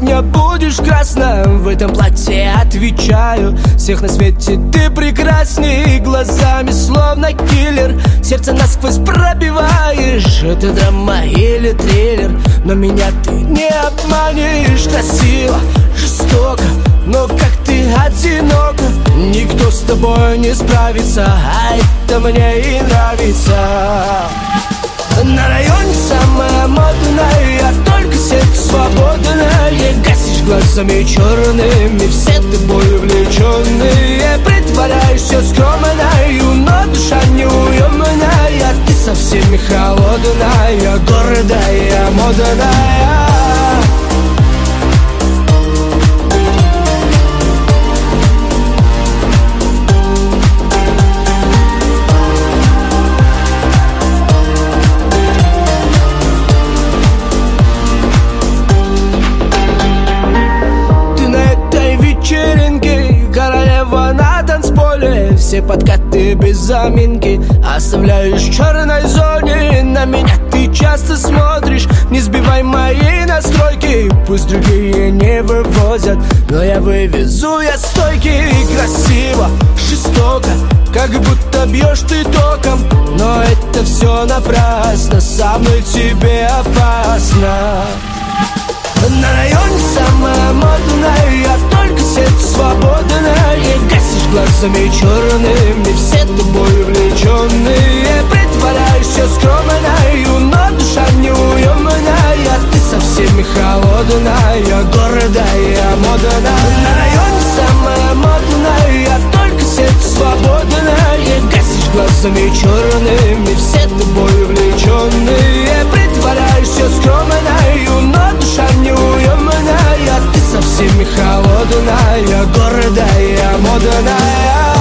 меня будешь красна в этом платье, отвечаю. Всех на свете ты прекрасней, глазами словно киллер, сердце насквозь пробиваешь. Это драма или триллер, но меня ты не обманешь. Красиво, жестоко, но как ты одинока, никто с тобой не справится, а это мне и нравится. На районе самая модная, только секс свободная. Гасишь глазами черными, все тобой увлеченные. Притворяешься скромною, но душа неуемная. Ты со всеми холодная, гордая, модная. Королева на танцполе, все подкаты без заминки оставляешь в черной зоне. На меня ты часто смотришь, не сбивай мои настройки. Пусть другие не вывозят, но я вывезу, я стойкий. Красиво, жестоко, как будто бьешь ты током, но это все напрасно, со мной тебе опасно. На районе самая модная, только секс свободная. Гасишь глазами черными, все тобой увлеченные. Притворяешься скромною, но душа неуемная. Ты со всеми холодная, гордая, модная. На районе самая модная, только секс свободная. Гасишь глазами черными, все тобой увлеченные. Притворяешься скромною, но душа неуемная. Ты со всеми холодная, гордая, модная.